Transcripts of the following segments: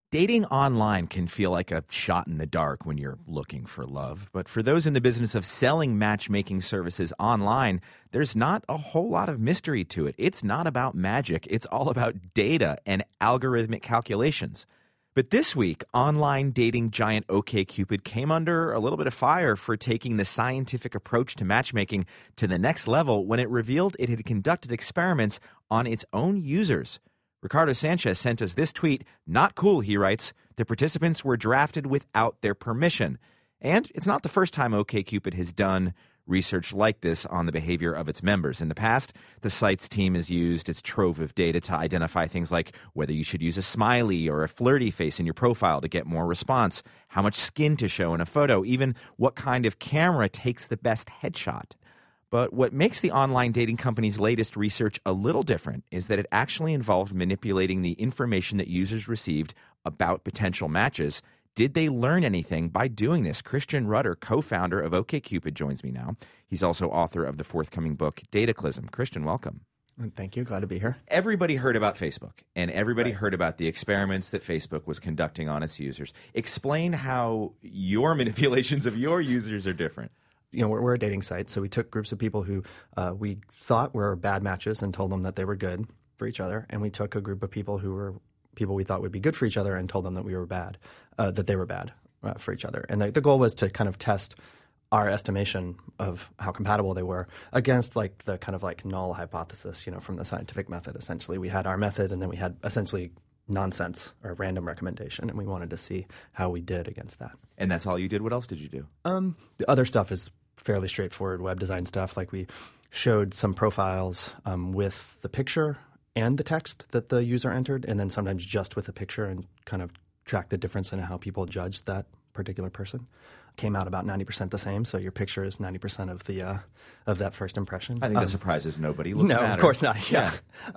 Dating online can feel like a shot in the dark when you're looking for love. But for those in the business of selling matchmaking services online, there's not a whole lot of mystery to it. It's not about magic. It's all about data and algorithmic calculations. But this week, online dating giant OkCupid came under a little bit of fire for taking the scientific approach to matchmaking to the next level when it revealed it had conducted experiments on its own users. Ricardo Sanchez sent us this tweet. Not cool, he writes. The participants were drafted without their permission. And it's not the first time OkCupid has done research like this on the behavior of its members. In the past, the site's team has used its trove of data to identify things like whether you should use a smiley or a flirty face in your profile to get more response, how much skin to show in a photo, even what kind of camera takes the best headshot. But what makes the online dating company's latest research a little different is that it actually involved manipulating the information that users received about potential matches. Did they learn anything by doing this? Christian Rudder, co-founder of OkCupid, joins me now. He's also author of the forthcoming book, Dataclysm. Christian, welcome. Thank you. Glad to be here. Everybody heard about Facebook, and everybody heard about the experiments that Facebook was conducting on its users. Explain how your manipulations of your users are different. You know, we're a dating site, so we took groups of people who we thought were bad matches and told them that they were good for each other, and we took a group of people who were people we thought would be good for each other and told them that we were bad, that they were bad for each other. And the goal was to kind of test our estimation of how compatible they were against like the kind of like null hypothesis, you know, from the scientific method. Essentially, we had our method, and then we had essentially nonsense or random recommendation, and we wanted to see how we did against that. And that's all you did? What else did you do? The other stuff is fairly straightforward web design stuff. Like we showed some profiles with the picture and the text that the user entered, and then sometimes just with the picture, and kind of track the difference in how people judged that particular person. Came out about 90% the same, so your picture is 90% of the of that first impression. I think that surprises nobody. Looks no, matter. Of course not. Yeah.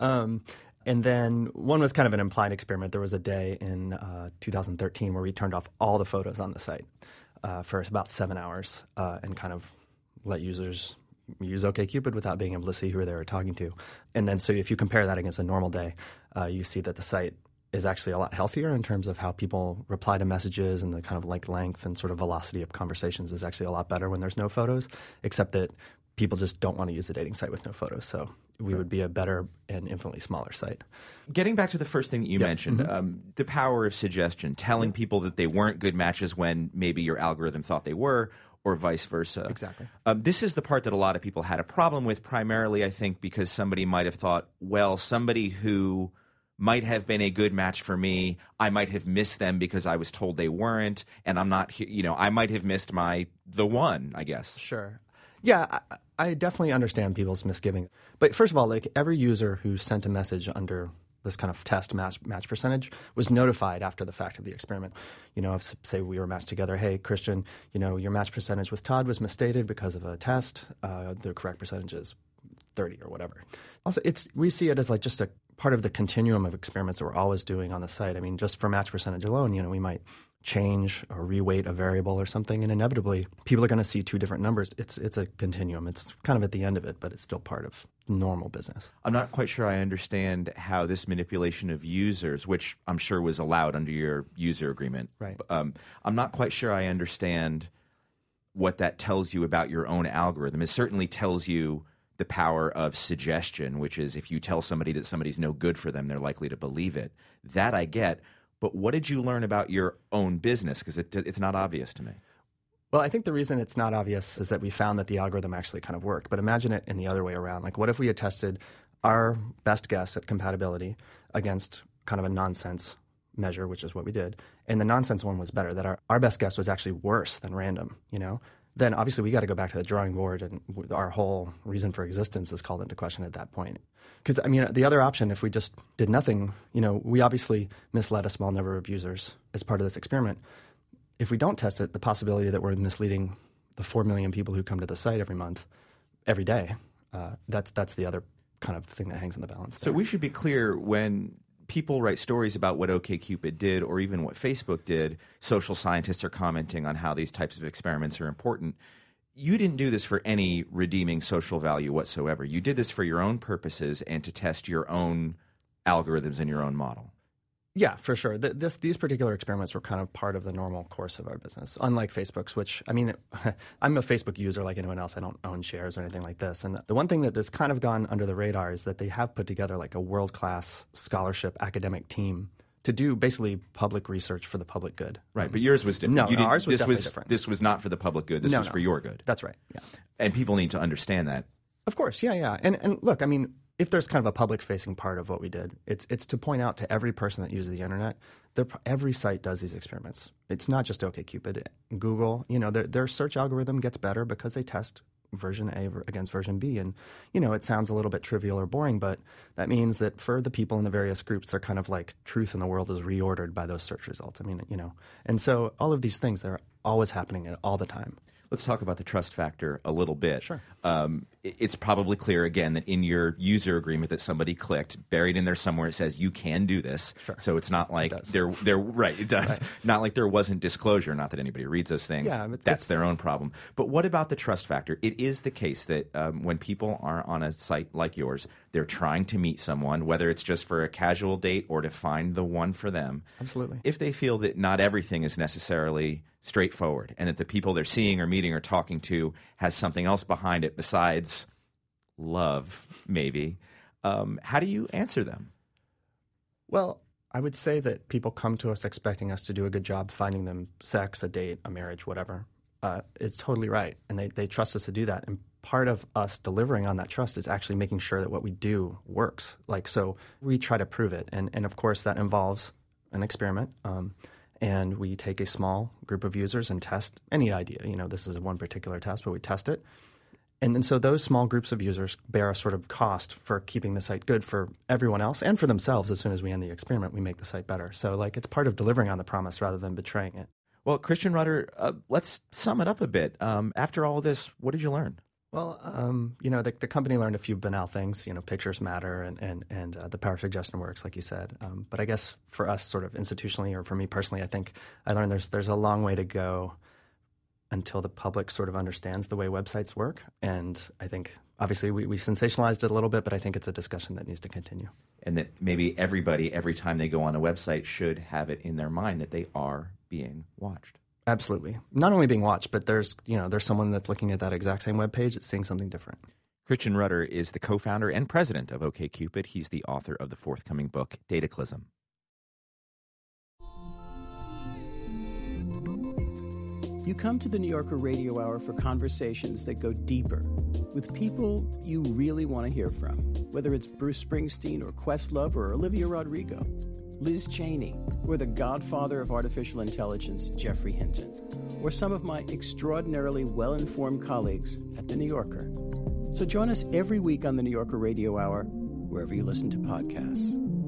And then one was kind of an implied experiment. There was a day in 2013 where we turned off all the photos on the site for about 7 hours and kind of let users use OkCupid without being able to see who they were talking to. And then so if you compare that against a normal day, you see that the site is actually a lot healthier in terms of how people reply to messages, and the kind of like length and sort of velocity of conversations is actually a lot better when there's no photos, except that people just don't want to use a dating site with no photos. So we would be a better and infinitely smaller site. Getting back to the first thing that you mentioned, the power of suggestion, telling people that they weren't good matches when maybe your algorithm thought they were, or vice versa. Exactly. This is the part that a lot of people had a problem with, primarily, I think, because somebody might have thought, well, somebody who might have been a good match for me, I might have missed them because I was told they weren't, and I'm not, you know, I might have missed the one, I guess. Sure. Yeah, I definitely understand people's misgivings. But first of all, like every user who sent a message under this kind of test match percentage was notified after the fact of the experiment. You know, if, say we were matched together, hey, Christian, you know, your match percentage with Todd was misstated because of a test. The correct percentage is 30 or whatever. Also, we see it as like just a part of the continuum of experiments that we're always doing on the site. I mean, just for match percentage alone, you know, we might change or reweight a variable or something, and inevitably people are going to see two different numbers. It's a continuum. It's kind of at the end of it, but it's still part of normal business. I'm not quite sure I understand how this manipulation of users, which I'm sure was allowed under your user agreement. Right. I'm not quite sure I understand what that tells you about your own algorithm. It certainly tells you the power of suggestion, which is if you tell somebody that somebody's no good for them, they're likely to believe it. That I get. But what did you learn about your own business? Because it's not obvious to me. Well, I think the reason it's not obvious is that we found that the algorithm actually kind of worked. But imagine it in the other way around. Like, what if we had tested our best guess at compatibility against kind of a nonsense measure, which is what we did, and the nonsense one was better, that our best guess was actually worse than random, you know? Then obviously we got to go back to the drawing board, and our whole reason for existence is called into question at that point. Because, I mean, the other option, if we just did nothing, you know, we obviously misled a small number of users as part of this experiment. If we don't test it, the possibility that we're misleading the 4 million people who come to the site every month, every day, that's the other kind of thing that hangs in the balance there. So we should be clear, when people write stories about what OkCupid did or even what Facebook did, social scientists are commenting on how these types of experiments are important. You didn't do this for any redeeming social value whatsoever. You did this for your own purposes and to test your own algorithms and your own model. Yeah, for sure. These particular experiments were kind of part of the normal course of our business, unlike Facebook's, which, I mean, I'm a Facebook user like anyone else. I don't own shares or anything like this. And the one thing that has kind of gone under the radar is that they have put together like a world-class scholarship academic team to do basically public research for the public good. Right, but yours was different. No, ours was definitely different. This was not for the public good. This was for your good. That's right, yeah. And people need to understand that. Of course, yeah. And look, I mean, if there's kind of a public-facing part of what we did, it's to point out to every person that uses the internet, every site does these experiments. It's not just OkCupid. Google, their search algorithm gets better because they test version A against version B. And, it sounds a little bit trivial or boring, but that means that for the people in the various groups, they're kind of like truth in the world is reordered by those search results. I mean, and so all of these things, they're always happening all the time. Let's talk about the trust factor a little bit. Sure. It's probably clear, again, that in your user agreement that somebody clicked, buried in there somewhere, it says you can do this. Sure. So it's not like it they're right. It does. Right. Not like there wasn't disclosure. Not that anybody reads those things. Yeah, but that's their own problem. But what about the trust factor? It is the case that when people are on a site like yours, they're trying to meet someone, whether it's just for a casual date or to find the one for them. Absolutely. If they feel that not everything is necessarily straightforward and that the people they're seeing or meeting or talking to has something else behind it besides love, maybe, how do you answer them? Well, I would say that people come to us expecting us to do a good job finding them sex, a date, a marriage, whatever. It's totally right. And they trust us to do that. And part of us delivering on that trust is actually making sure that what we do works. So we try to prove it. And of course, that involves an experiment. And we take a small group of users and test any idea. This is one particular test, but we test it. And so those small groups of users bear a sort of cost for keeping the site good for everyone else and for themselves. As soon as we end the experiment, we make the site better. So it's part of delivering on the promise rather than betraying it. Well, Christian Rudder, let's sum it up a bit. After all of this, what did you learn? Well, the company learned a few banal things. Pictures matter and the power of suggestion works, like you said. But I guess for us, sort of institutionally, or for me personally, I think I learned there's a long way to go until the public sort of understands the way websites work. And I think obviously we sensationalized it a little bit, but I think it's a discussion that needs to continue. And that maybe everybody, every time they go on a website, should have it in their mind that they are being watched. Absolutely. Not only being watched, but there's someone that's looking at that exact same web page that's seeing something different. Christian Rudder is the co-founder and president of OkCupid. He's the author of the forthcoming book, Dataclysm. You come to the New Yorker Radio Hour for conversations that go deeper with people you really want to hear from, whether it's Bruce Springsteen or Questlove or Olivia Rodrigo, Liz Cheney, or the godfather of artificial intelligence, Geoffrey Hinton, or some of my extraordinarily well-informed colleagues at The New Yorker. So join us every week on the New Yorker Radio Hour, wherever you listen to podcasts.